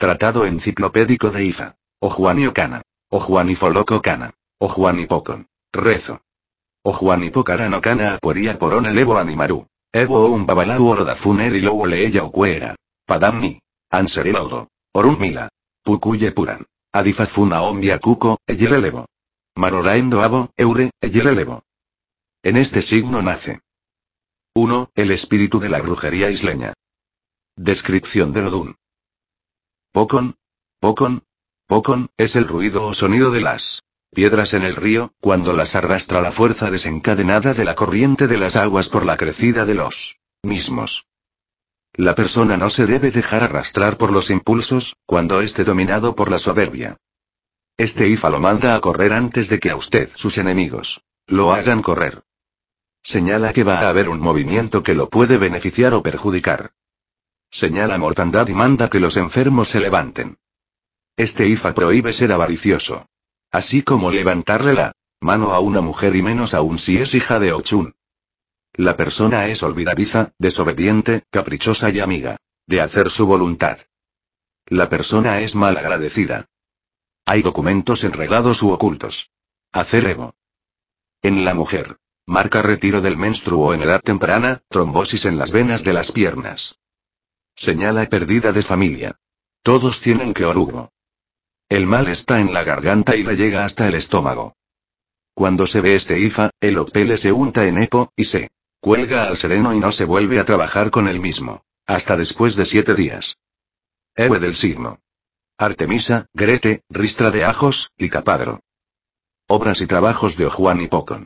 Tratado enciclopédico de Ifa. Ojuanio Kana. Ojuanifoloco Kana. Ojuanipocon. Rezo. Ojuanipocara no Kana apueria porón elevo animaru. Evo un babalau orodafuner y lowo leella ocuera. Padamni. Anserilaudo. Orun mila. Pukuye puran. Adifafuna ombia cuco, eyelelevo. Maroraendo abo, eure, eyelelevo. En este signo nace. 1. El espíritu de la brujería isleña. Descripción del Odún. Pocon. Pocon. Pocon, es el ruido o sonido de las piedras en el río, cuando las arrastra la fuerza desencadenada de la corriente de las aguas por la crecida de los mismos. La persona no se debe dejar arrastrar por los impulsos, cuando esté dominado por la soberbia. Este Ifa lo manda a correr antes de que a usted, sus enemigos, lo hagan correr. Señala que va a haber un movimiento que lo puede beneficiar o perjudicar. Señala mortandad y manda que los enfermos se levanten. Este Ifa prohíbe ser avaricioso. Así como levantarle la mano a una mujer y menos aún si es hija de Ochun. La persona es olvidadiza, desobediente, caprichosa y amiga de hacer su voluntad. La persona es mal agradecida. Hay documentos enredados u ocultos. Hacer Evo. En la mujer. Marca retiro del menstruo en edad temprana, trombosis en las venas de las piernas. Señala pérdida de familia. Todos tienen que orugo. El mal está en la garganta y le llega hasta el estómago. Cuando se ve este Ifa, el opele se unta en Epo, y se cuelga al sereno y no se vuelve a trabajar con el mismo. Hasta después de 7 días. Ewe del signo. Artemisa, Grete, Ristra de Ajos, Licapadro. Obras y trabajos de Ojuanipocon.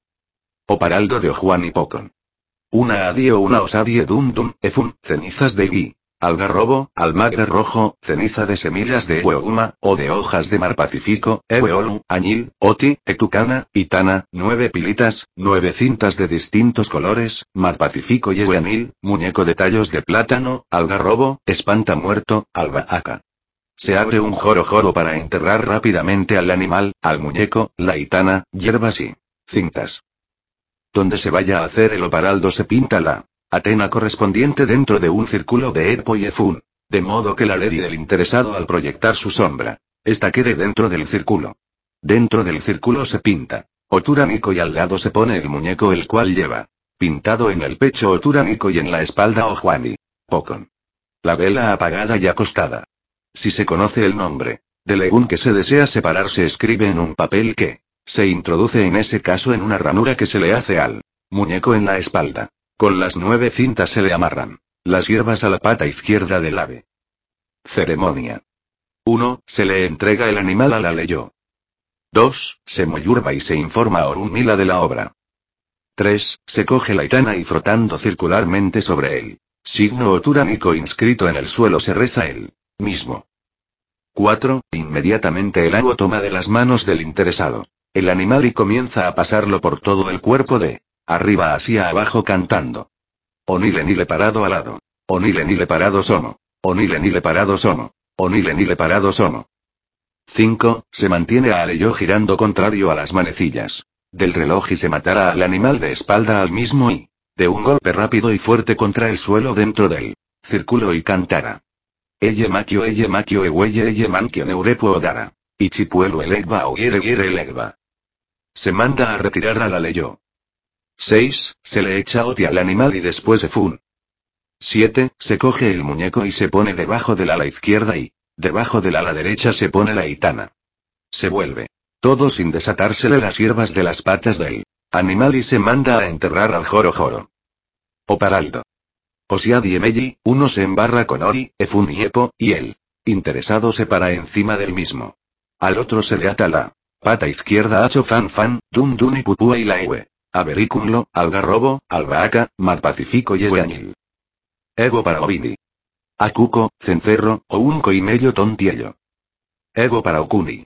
Oparaldo de Ojuanipocon. Una adie o una osadie dum dum, efun, cenizas de gui. Algarrobo, almagre rojo, ceniza de semillas de eweuma, o de hojas de mar pacífico, eweolu, añil, oti, etucana, itana, 9 pilitas, 9 cintas de distintos colores, mar pacífico y eweanil, muñeco de tallos de plátano, algarrobo, espanta muerto, albahaca. Se abre un joro para enterrar rápidamente al animal, al muñeco, la itana, hierbas y cintas. Donde se vaya a hacer el oparaldo se pinta la Atena correspondiente dentro de un círculo de Epo y Efun, de modo que la lady del interesado al proyectar su sombra, esta quede dentro del círculo. Dentro del círculo se pinta Oturanico y al lado se pone el muñeco el cual lleva pintado en el pecho Oturanico y en la espalda Ojuani Pocon. La vela apagada y acostada. Si se conoce el nombre del Egún que se desea separar se escribe en un papel que se introduce en ese caso en una ranura que se le hace al muñeco en la espalda. Con las 9 cintas se le amarran las hierbas a la pata izquierda del ave. Ceremonia. 1. Se le entrega el animal a la leyó. 2. Se moyurba y se informa a Orunmila de la obra. 3. Se coge la itana y frotando circularmente sobre él signo oturánico inscrito en el suelo se reza él mismo. 4. Inmediatamente el agua toma de las manos del interesado el animal y comienza a pasarlo por todo el cuerpo de arriba hacia abajo cantando. Onile nile parado al lado. Onile nile parado somo. Onile nile parado somo. Onile nile parado somo. 5. Se mantiene a Aleyo girando contrario a las manecillas del reloj y se matará al animal de espalda al mismo y de un golpe rápido y fuerte contra el suelo dentro del círculo y cantará. Elle maquio eye manquio neurepo odara. Ichipuelo elegba o hiere elegba. Se manda a retirar a la leyó. 6. Se le echa oti al animal y después efun. 7. Se coge el muñeco y se pone debajo del ala izquierda y debajo del ala derecha se pone la itana. Se vuelve todo sin desatársele las hierbas de las patas del animal y se manda a enterrar al joro. Oparaldo. Osiadi emelli, uno se embarra con ori, efun y epo, y el interesado se para encima del mismo. Al otro se le ata la pata izquierda acho fan, dun y pupúa y la ewe. Avericumlo, algarrobo, albahaca, mar pacífico y eweañil. Ego para ovini. Acuco, cencerro, o unco y medio tontiello. Ego para okuni.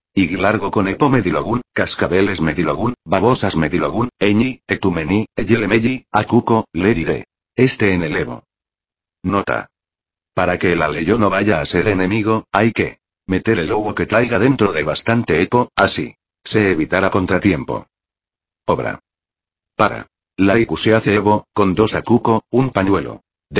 Ig con epo medilogún, cascabeles medilogún, babosas medilogún, eñi, etumení, eyelemelli, acuco, lerire. Este en el evo. Nota. Para que el aleyo no vaya a ser enemigo, hay que meter el lobo que traiga dentro de bastante epo, así se evitará contratiempo. Obra. Para. Laiku se hace evo, con 2 acuco, un pañuelo. De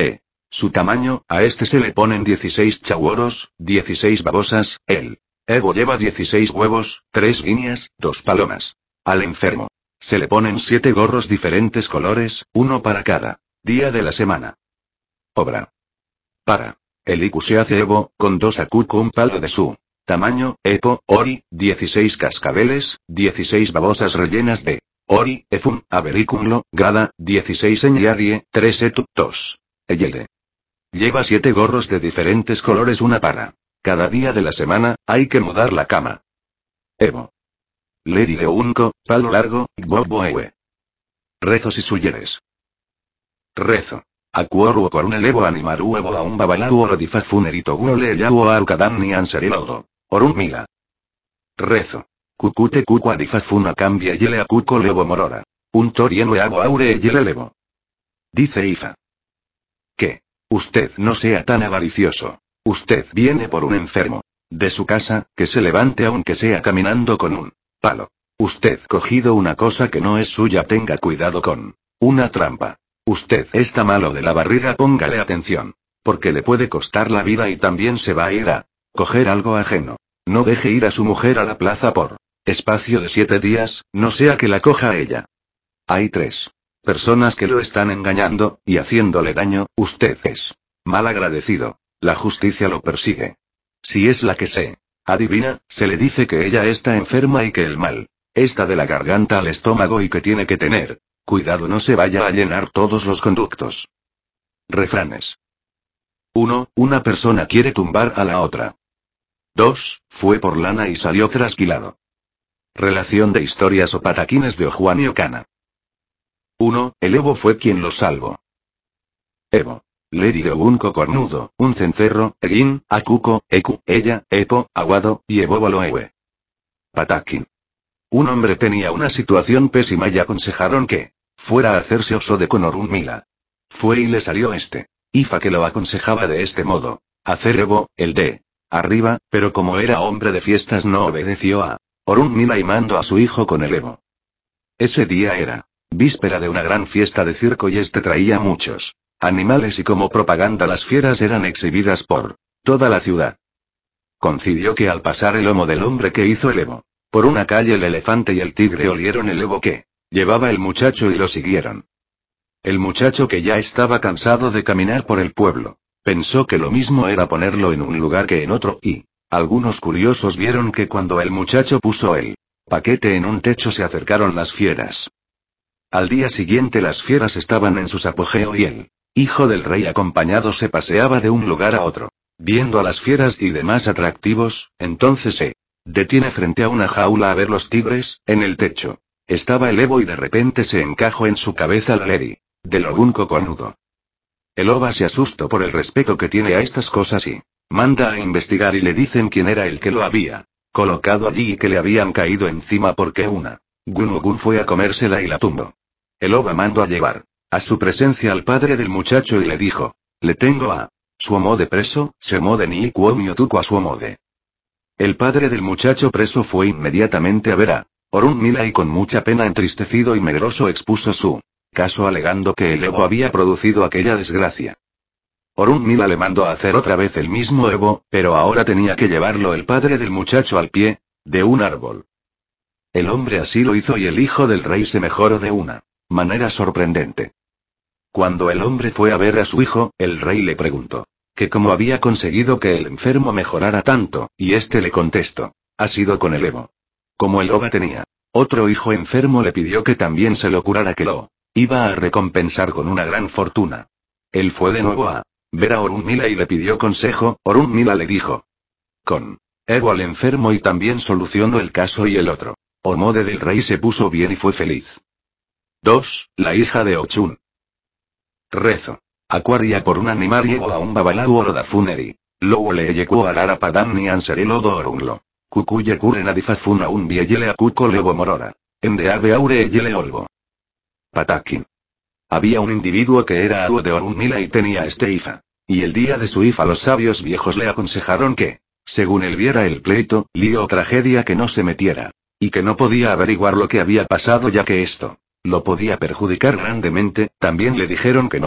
Su tamaño, a este se le ponen 16 chaguoros, 16 babosas, el Evo lleva 16 huevos, 3 guineas, 2 palomas. Al enfermo se le ponen 7 gorros diferentes colores, uno para cada día de la semana. Obra. Para. El Iku se hace Evo, con 2 Akuko un palo de su tamaño, Epo, Ori, 16 cascabeles, 16 babosas rellenas de Ori, Efun, Avericumlo, Gada, 16 Enyadie, 3 Etu, 2. Eyele. Lleva 7 gorros de diferentes colores, una para cada día de la semana, hay que mudar la cama. Evo. Lady de Unco, palo largo, Gboboewe. Rezos y suyeres. Rezo. Akuoru corun Evo animaru Evo a un babalau orodifa funerito gule yawo arkadan ni anserilodo. Orun mila. Rezo. Kukute kuku adifa funa cambia yele akuko levo morora. Un torienwe abo aure yele levo. Dice Ifa. ¿Qué? Usted no sea tan avaricioso. Usted viene por un enfermo de su casa, que se levante aunque sea caminando con un palo. Usted cogido una cosa que no es suya, tenga cuidado con una trampa. Usted está malo de la barriga, póngale atención. Porque le puede costar la vida y también se va a ir a coger algo ajeno. No deje ir a su mujer a la plaza por espacio de 7 días, no sea que la coja a ella. Hay 3 personas que lo están engañando, y haciéndole daño, usted es mal agradecido. La justicia lo persigue. Si es la que se adivina, se le dice que ella está enferma y que el mal está de la garganta al estómago y que tiene que tener cuidado, no se vaya a llenar todos los conductos. Refranes. 1. Una persona quiere tumbar a la otra. 2. Fue por lana y salió trasquilado. Relación de historias o pataquines de Ojuan y Okana. 1. El Evo fue quien lo salvó. Evo. Lady de Obunco cornudo, un cencerro, Egin, Akuko, Eku, ella, Epo, Aguado, y Eboboloewe. Patakin. Un hombre tenía una situación pésima y aconsejaron que fuera a hacerse Osode con Orunmila. Fue y le salió Ifa que lo aconsejaba de este modo. Hacer Evo, el de arriba, pero como era hombre de fiestas no obedeció a Orunmila y mandó a su hijo con el Evo. Ese día era víspera de una gran fiesta de circo y traía muchos animales y como propaganda las fieras eran exhibidas por toda la ciudad. Coincidió que al pasar el lomo del hombre que hizo el Evo por una calle, el elefante y el tigre olieron el Evo que llevaba el muchacho y lo siguieron. El muchacho, que ya estaba cansado de caminar por el pueblo, pensó que lo mismo era ponerlo en un lugar que en otro, y algunos curiosos vieron que cuando el muchacho puso el paquete en un techo se acercaron las fieras. Al día siguiente las fieras estaban en su apogeo y el hijo del rey acompañado se paseaba de un lugar a otro, viendo a las fieras y demás atractivos. Entonces se detiene frente a una jaula a ver los tigres. En el techo estaba el Evo y de repente se encajó en su cabeza la Lady del Obunco conudo. El Oba se asustó por el respeto que tiene a estas cosas y manda a investigar y le dicen quién era el que lo había colocado allí y que le habían caído encima porque una Gunugun fue a comérsela y la tumbó. El Oba mandó a llevar a su presencia al padre del muchacho y le dijo: le tengo a Suomode preso, Semode ni Ikuomiotuko a Suomode. El padre del muchacho preso fue inmediatamente a ver a Orunmila y con mucha pena, entristecido y medroso, expuso su caso alegando que el Evo había producido aquella desgracia. Orunmila le mandó a hacer otra vez el mismo Evo, pero ahora tenía que llevarlo el padre del muchacho al pie de un árbol. El hombre así lo hizo y el hijo del rey se mejoró de una manera sorprendente. Cuando el hombre fue a ver a su hijo, el rey le preguntó que cómo había conseguido que el enfermo mejorara tanto, y este le contestó: ha sido con el Evo. Como el Oba tenía otro hijo enfermo, le pidió que también se lo curara, que lo iba a recompensar con una gran fortuna. Él fue de nuevo a ver a Orunmila y le pidió consejo. Orunmila le dijo: con Evo al enfermo y también solucionó el caso, y el otro Omode del rey se puso bien y fue feliz. 2. La hija de Ochun. Rezo. Acuaria por un animal llevo a un babalau oroda funeri. Luego le yeku alara padam ni anserelo do orunglo. Kukuye kuren adifafuna un vieyele akuko levo morora. Endeave aure yele olvo. Patakin. Había un individuo que era aru de Orunmila y tenía Ifa. Y el día de su Ifa los sabios viejos le aconsejaron que, según él viera el pleito, lío o tragedia, que no se metiera. Y que no podía averiguar lo que había pasado, ya que esto lo podía perjudicar grandemente. También le dijeron que no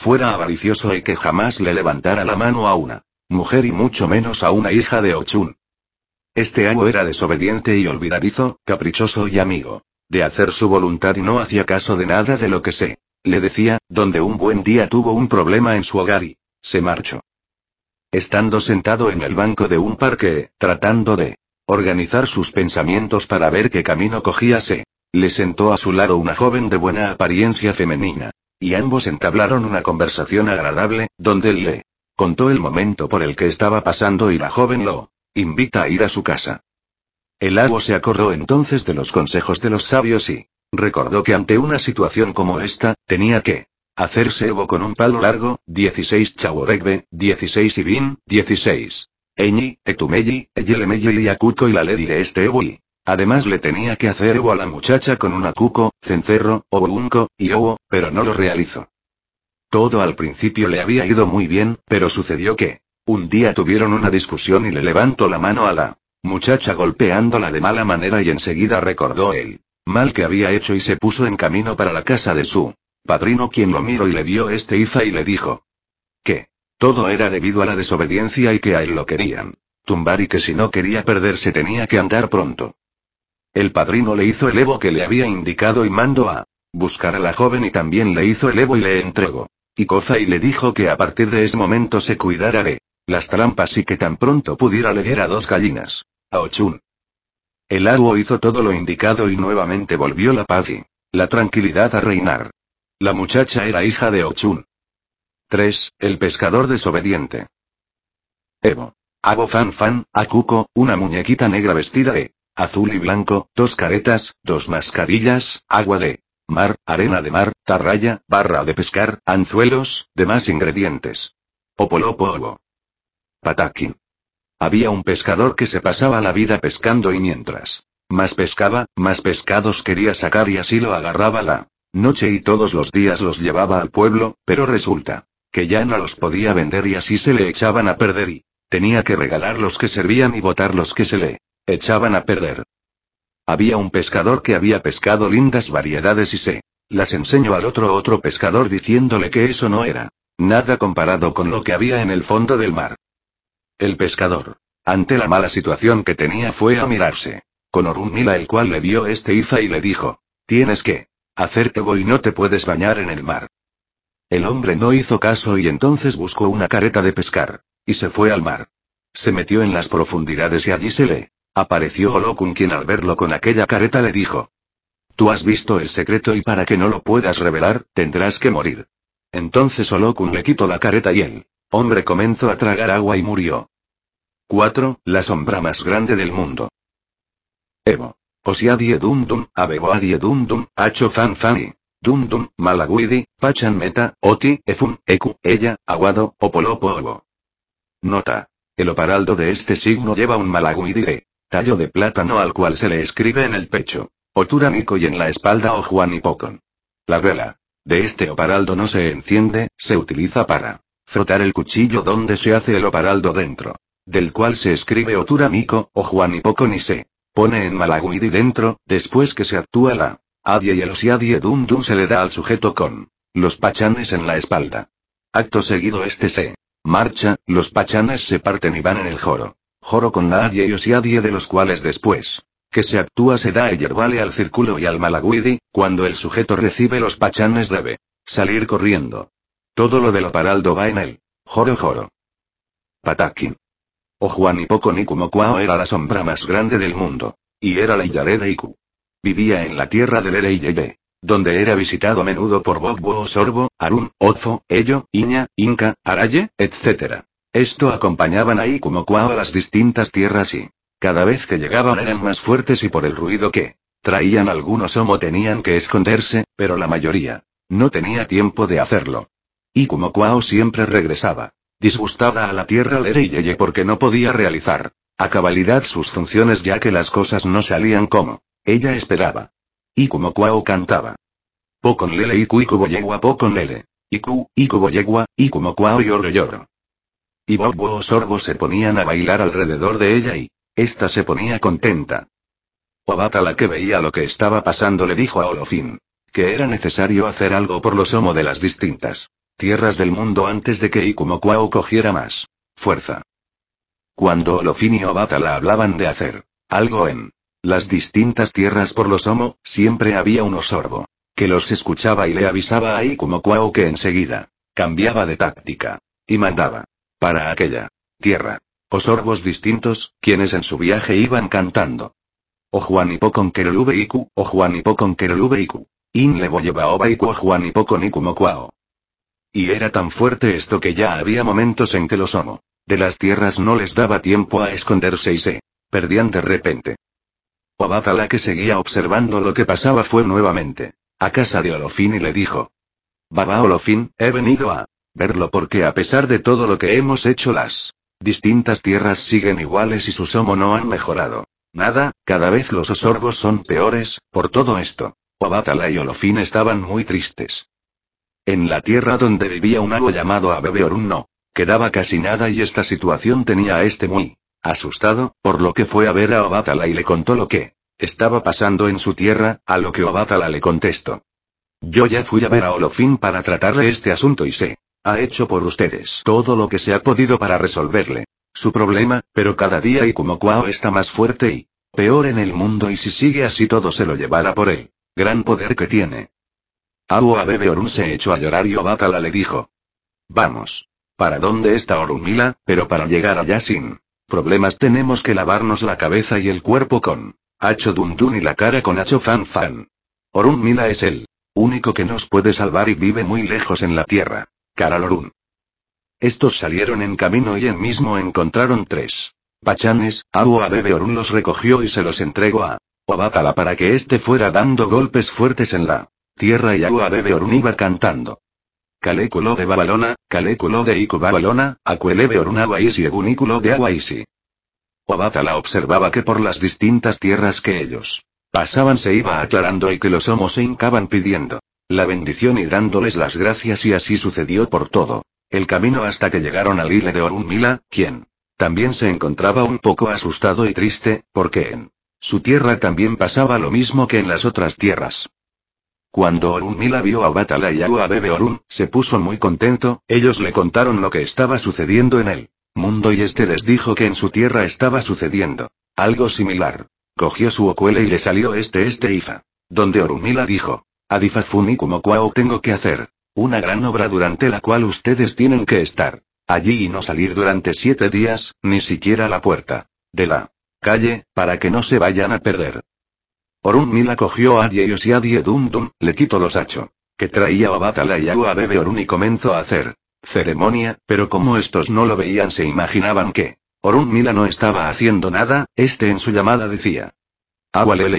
fuera avaricioso y que jamás le levantara la mano a una mujer y mucho menos a una hija de Ochun. Este amo era desobediente y olvidadizo, caprichoso y amigo de hacer su voluntad y no hacía caso de nada de lo que le decía, donde un buen día tuvo un problema en su hogar y se marchó. Estando sentado en el banco de un parque, tratando de organizar sus pensamientos para ver qué camino cogía, le sentó a su lado una joven de buena apariencia femenina. Y ambos entablaron una conversación agradable, donde él le contó el momento por el que estaba pasando y la joven lo invita a ir a su casa. El abo se acordó entonces de los consejos de los sabios y recordó que ante una situación como esta, tenía que hacerse Evo con un palo largo, 16 Chaworegbe, 16 Ibin, 16. Eñi, Etumeyi, Eyelemeyeli y Akuko y la ley de este Evo y además le tenía que hacer Evo a la muchacha con un Akuko, cencerro, Obunko, y Obo, pero no lo realizó. Todo al principio le había ido muy bien, pero sucedió que un día tuvieron una discusión y le levantó la mano a la muchacha golpeándola de mala manera y enseguida recordó el mal que había hecho y se puso en camino para la casa de su padrino, quien lo miró y le vio este Ifa y le dijo que todo era debido a la desobediencia y que a él lo querían tumbar y que si no quería perderse tenía que andar pronto. El padrino le hizo el Evo que le había indicado y mandó a buscar a la joven y también le hizo el Evo y le entregó y Koza y le dijo que a partir de ese momento se cuidara de las trampas y que tan pronto pudiera le diera 2 gallinas a Ochun. El agua hizo todo lo indicado y nuevamente volvió la paz y la tranquilidad a reinar. La muchacha era hija de Ochun. 3. El pescador desobediente. Evo. Abo Fan Fan, Akuko, una muñequita negra vestida de azul y blanco, 2 caretas, 2 mascarillas, agua de mar, arena de mar, tarraya, barra de pescar, anzuelos, demás ingredientes. Opolopo Obo. Patakin. Había un pescador que se pasaba la vida pescando y mientras más pescaba, más pescados quería sacar y así lo agarraba la noche y todos los días los llevaba al pueblo, pero resulta que ya no los podía vender y así se le echaban a perder y tenía que regalar los que servían y botar los que se le echaban a perder. Había un pescador que había pescado lindas variedades y se las enseñó al otro pescador diciéndole que eso no era nada comparado con lo que había en el fondo del mar. El pescador, ante la mala situación que tenía, fue a mirarse con Orunmila, el cual le vio este Ifa y le dijo: tienes que hacerte Evo y no te puedes bañar en el mar. El hombre no hizo caso y entonces buscó una careta de pescar y se fue al mar. Se metió en las profundidades y allí se le apareció Olokun, quien al verlo con aquella careta le dijo: tú has visto el secreto y para que no lo puedas revelar, tendrás que morir. Entonces Olokun le quitó la careta y el hombre comenzó a tragar agua y murió. 4. La sombra más grande del mundo. Evo. Osiadie Dundum, Abeboadie Dundum, Acho Fan Fani. Dundum, Malaguidi, Pachan Meta, Oti, Efun, Eku, Ella, Aguado, Opolopo Obo. Nota. El oparaldo de este signo lleva un malaguidi de tallo de plátano al cual se le escribe en el pecho Oturamiko y en la espalda Ojuanipocon. La vela de este oparaldo no se enciende, se utiliza para frotar el cuchillo donde se hace el oparaldo dentro del cual se escribe Oturamiko o Juanipocon y se pone en malaguidi dentro, después que se actúa la adie y el osiadie dundum se le da al sujeto con los pachanes en la espalda. Acto seguido este se marcha, los pachanes se parten y van en el joro con la adie y osiadie, de los cuales después que se actúa se da el yerbale al círculo y al malaguidi. Cuando el sujeto recibe los pachanes debe salir corriendo. Todo lo del oparaldo va en el joro. Patakin. Ojuanipocon Ikumokuao era la sombra más grande del mundo. Y era la Iyare de Iku. Vivía en la tierra del Ereiyeye, donde era visitado a menudo por Bogbo, Sorbo, Arun, Otfo, Ello, Iña, Inca, Araye, etc. Esto acompañaban a Ikumokuao a las distintas tierras y cada vez que llegaban eran más fuertes y por el ruido que traían algunos Homo tenían que esconderse, pero la mayoría no tenía tiempo de hacerlo. Ikumokuao siempre regresaba disgustada a la tierra Lereyeye porque no podía realizar a cabalidad sus funciones, ya que las cosas no salían como ella esperaba. Ikumokuao cantaba: Pocon lele iku boyegua pocon lele. Iku boyegua, Ikumokuao lloro. Y Bogbo o Sorbo se ponían a bailar alrededor de ella y esta se ponía contenta. Obata, la que veía lo que estaba pasando, le dijo a Olofin que era necesario hacer algo por los Homo de las distintas tierras del mundo antes de que Ikumokwao cogiera más fuerza. Cuando Olofin y Obatala hablaban de hacer algo en las distintas tierras por los Omo, siempre había un Osorbo que los escuchaba y le avisaba a Ikumokwao que enseguida cambiaba de táctica y mandaba para aquella tierra Osorbos distintos, quienes en su viaje iban cantando. Ojuanipo con Kerolube Iku, Ojuanipo con Kerolube Iku. In le Boyebaoba Iku Ojuanipo con Ikumokwao. Y era tan fuerte esto que ya había momentos en que los Omo de las tierras no les daba tiempo a esconderse y se perdían de repente. Obatala, que seguía observando lo que pasaba, fue nuevamente a casa de Olofin y le dijo: Baba Olofin, he venido a verlo porque a pesar de todo lo que hemos hecho, las distintas tierras siguen iguales y sus Omo no han mejorado nada, cada vez los Osorbos son peores. Por todo esto, Obatala y Olofin estaban muy tristes. En la tierra donde vivía un mago llamado Abebe Orun no quedaba casi nada y esta situación tenía a este muy asustado, por lo que fue a ver a Obatala y le contó lo que estaba pasando en su tierra, a lo que Obatala le contestó: Yo ya fui a ver a Olofin para tratarle este asunto y se ha hecho por ustedes todo lo que se ha podido para resolverle su problema, pero cada día Ikumokwao está más fuerte y peor en el mundo, y si sigue así todo se lo llevará por el gran poder que tiene. Abebe Orun se echó a llorar y Obatala le dijo: Vamos. ¿Para dónde está Orunmila? Pero para llegar allá sin problemas tenemos que lavarnos la cabeza y el cuerpo con Acho Dundun y la cara con Acho Fan Fan. Orunmila es el único que nos puede salvar y vive muy lejos en la tierra. Karalorun. Estos salieron en camino y en mismo encontraron 3 pachanes. Abebe Orun los recogió y se los entregó a Obatala para que éste fuera dando golpes fuertes en la tierra, y Abebe Orun iba cantando: Caléculo de Babalona, caléculo de Iku Babalona, acuelebe Orun Aguaisi egunículo de Aguaisi. Obatala observaba que por las distintas tierras que ellos pasaban se iba aclarando y que los Homos se hincaban pidiendo la bendición y dándoles las gracias, y así sucedió por todo el camino hasta que llegaron al Ile de Orunmila, quien también se encontraba un poco asustado y triste, porque en su tierra también pasaba lo mismo que en las otras tierras. Cuando Orunmila vio a Obatala y a Abebe Orun, se puso muy contento. Ellos le contaron lo que estaba sucediendo en el mundo y este les dijo que en su tierra estaba sucediendo algo similar. Cogió su ocuele y le salió este Ifa. Donde Orunmila dijo: Adifa Funikumokwao, tengo que hacer una gran obra durante la cual ustedes tienen que estar allí y no salir durante 7 días, ni siquiera a la puerta de la calle, para que no se vayan a perder. Orunmila cogió a Adieyos y Adie Dundun, le quitó los Acho que traía Obatala y Abebe Orun y comenzó a hacer ceremonia, pero como estos no lo veían se imaginaban que Orunmila no estaba haciendo nada. En su llamada decía: Agualele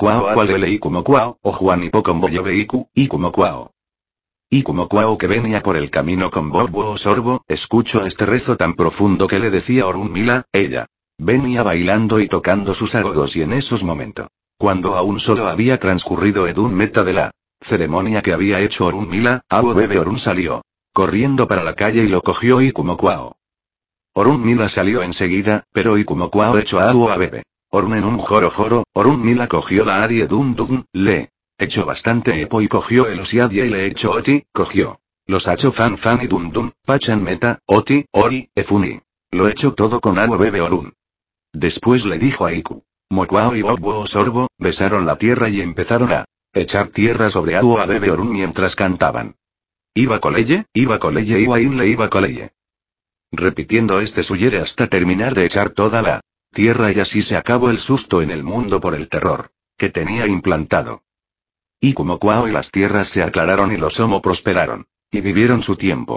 Ikumokwao, o Juanipo con Boyobe Ikumokwao. Ikumokwao, que venía por el camino con Bobo Osorbo, escuchó este rezo tan profundo que le decía Orunmila. Ella venía bailando y tocando sus agodos, y en esos momentos, cuando aún solo había transcurrido Edun Meta de la ceremonia que había hecho Orunmila, Abebe Orun salió corriendo para la calle y lo cogió Ikumokwao. Orunmila salió enseguida, pero Ikumokwao echó a Abebe Orun en un joro. Orunmila cogió la Adie Dundun, le echó bastante epo y cogió el Osiadie y le echó Oti, cogió los Acho Fan Fan y Dundun, Pachan Meta, Oti, Ori, Efuni. Lo echó todo con Abebe Orun. Después le dijo a Iku Mokwao y Bobo Osorbo, besaron la tierra y empezaron a echar tierra sobre Abebe Orun mientras cantaban: Iba coleye, iba inle, iba coleye. Repitiendo este suyere hasta terminar de echar toda la tierra, y así se acabó el susto en el mundo por el terror que tenía implantado. Ikumokwao y las tierras se aclararon y los Homo prosperaron y vivieron su tiempo.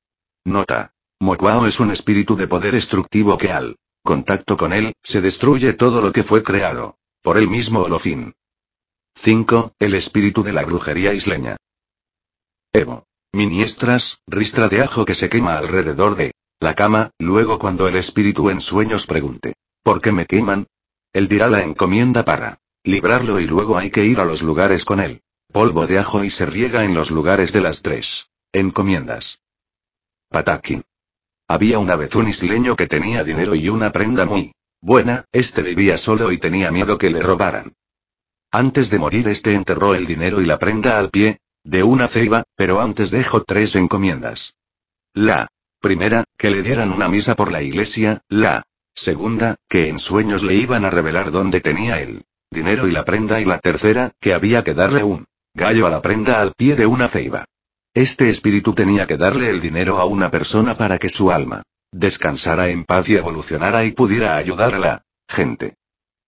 Nota: Mokwao es un espíritu de poder destructivo que al contacto con él, se destruye todo lo que fue creado por el mismo Olofin. 5. El espíritu de la brujería isleña. Evo. Miniestras, ristra de ajo que se quema alrededor de la cama. Luego, cuando el espíritu en sueños pregunte: ¿por qué me queman? Él dirá la encomienda para librarlo, y luego hay que ir a los lugares con el polvo de ajo y se riega en los lugares de las 3 encomiendas. Pataki. Había una vez un isleño que tenía dinero y una prenda muy buena. Vivía solo y tenía miedo que le robaran. Antes de morir enterró el dinero y la prenda al pie De una ceiba, pero antes dejo 3 encomiendas. La primera, que le dieran una misa por la iglesia; la segunda, que en sueños le iban a revelar dónde tenía el dinero y la prenda; y la tercera, que había que darle un gallo a la prenda al pie de una ceiba. Este espíritu tenía que darle el dinero a una persona para que su alma descansara en paz y evolucionara y pudiera ayudar a la gente.